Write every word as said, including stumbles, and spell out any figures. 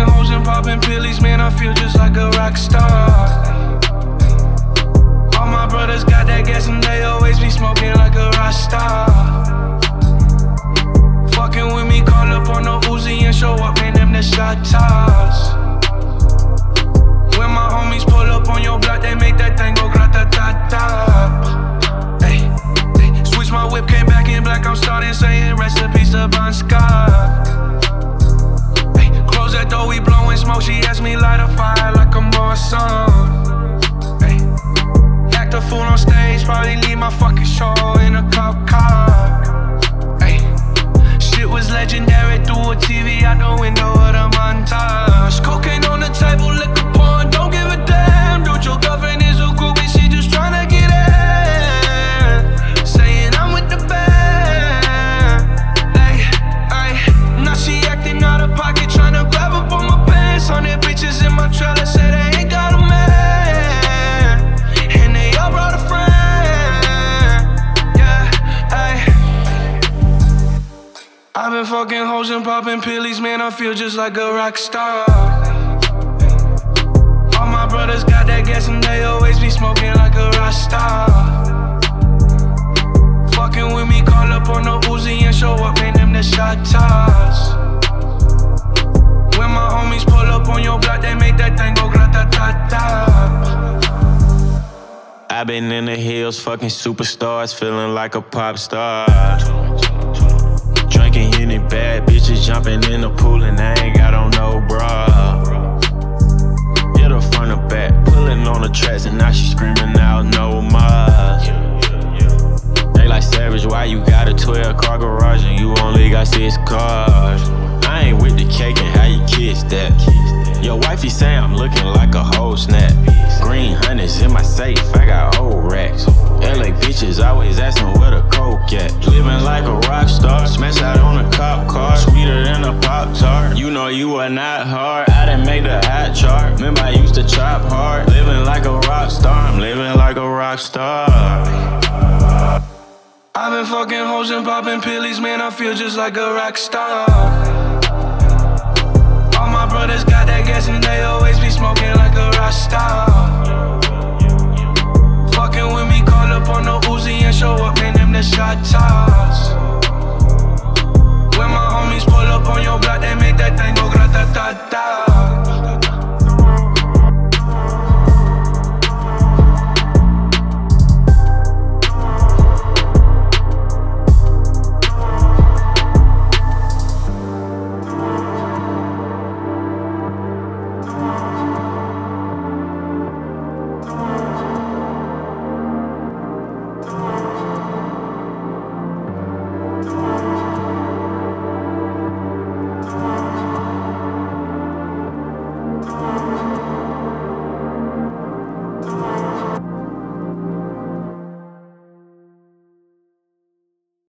hoes and popping pillies, man, I feel just like a rock star. All my brothers got that gas and they always be smoking like a rock star. Fucking with me, call up on the Uzi and show up, man, them the shot toss. When my homies pull up on your block, they make that thing go grata-ta-ta. Hey, hey, switch my whip, came back in black, I'm starting saying recipes to Bon Scott. Hey, close that door, we blowing smoke, she asked me light a fire like I'm on some. Hey, act a fool on stage, probably leave my fucking show in a cop car. Hey, shit was legendary through a T V out the window of the montage. Cocaine on the table, liquor porn, don't give a damn. Dude, your girlfriend is a groupie, she just tryna get in. Saying I'm with the band. Hey, hey, now she acting out of pocket, tryna grab up on my pants. Hundred bitches in my trailer, say they ain't got a man, and they all brought a friend. Yeah, hey. I've been fucking hoes and popping pillies, man, I feel just like a rock star. All my brothers got that gas and they always be smoking like a rock star. Fucking with me, call up on the Uzi and show up, man, them the shot toss. When my homies pull up on your block, they make that thing go grata-ta-ta. I've been in the hills, fucking superstars, feeling like a pop star. Drinking Henny, bad bitches jumping in the pool and I ain't got on no bra. Hit her front or back, pulling on the tracks and now she screaming out no more. They like Savage, why you got a twelve car garage and you only got six cars? I ain't with the cake and how you kiss that. Your wifey say I'm looking like a whole snap. Green hundreds in my safe, I got old racks. L A bitches always asking where the coke at. Living like a rock star, smash out on a cop car. Sweeter than a Pop-Tart. You know you are not hard, I done made the hot chart. Remember I used to chop hard. Living like a rock star, I'm living like a rock star. I've been fucking hoes and popping pillies, man, I feel just like a rock star.